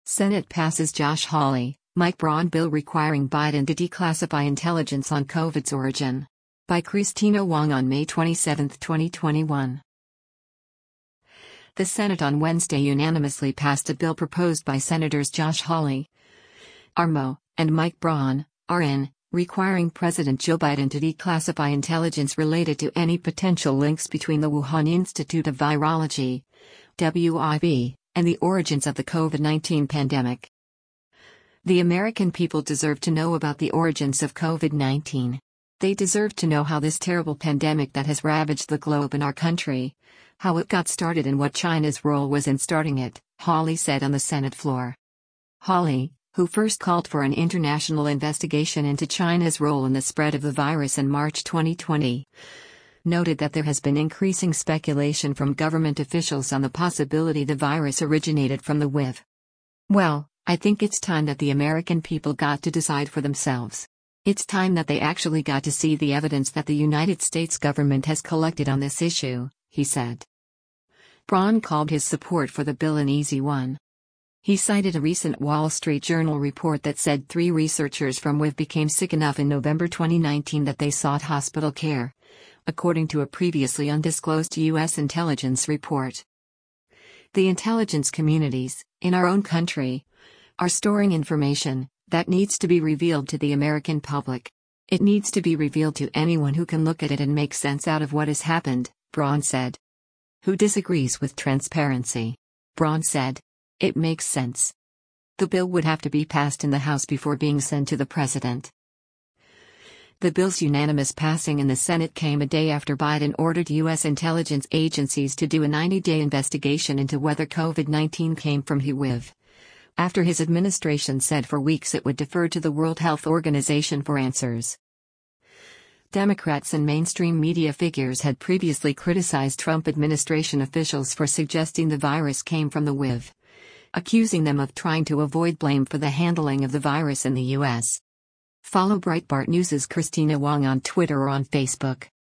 Senate passes Josh Hawley, Mike Braun bill requiring Biden to declassify intelligence on COVID's origin. By Christina Wong on May 27, 2021. The Senate on Wednesday unanimously passed a bill proposed by Senators Josh Hawley, RMO, and Mike Braun, RN, requiring President Joe Biden to declassify intelligence related to any potential links between the Wuhan Institute of Virology, WIV, and the origins of the COVID-19 pandemic. The American people deserve to know about the origins of COVID-19. They deserve to know how this terrible pandemic that has ravaged the globe and our country, how it got started and what China's role was in starting it, Hawley said on the Senate floor. Hawley, who first called for an international investigation into China's role in the spread of the virus in March 2020, noted that there has been increasing speculation from government officials on the possibility the virus originated from the WIV. Well, I think it's time that the American people got to decide for themselves. It's time that they actually got to see the evidence that the United States government has collected on this issue, he said. Braun called his support for the bill an easy one. He cited a recent Wall Street Journal report that said 3 researchers from WIV became sick enough in November 2019 that they sought hospital care, according to a previously undisclosed U.S. intelligence report. The intelligence communities, in our own country, are storing information that needs to be revealed to the American public. It needs to be revealed to anyone who can look at it and make sense out of what has happened, Braun said. Who disagrees with transparency? Braun said. It makes sense. The bill would have to be passed in the House before being sent to the president. The bill's unanimous passing in the Senate came a day after Biden ordered U.S. intelligence agencies to do a 90-day investigation into whether COVID-19 came from WIV, after his administration said for weeks it would defer to the World Health Organization for answers. Democrats and mainstream media figures had previously criticized Trump administration officials for suggesting the virus came from the WIV, accusing them of trying to avoid blame for the handling of the virus in the U.S. Follow Breitbart News' Christina Wong on Twitter or on Facebook.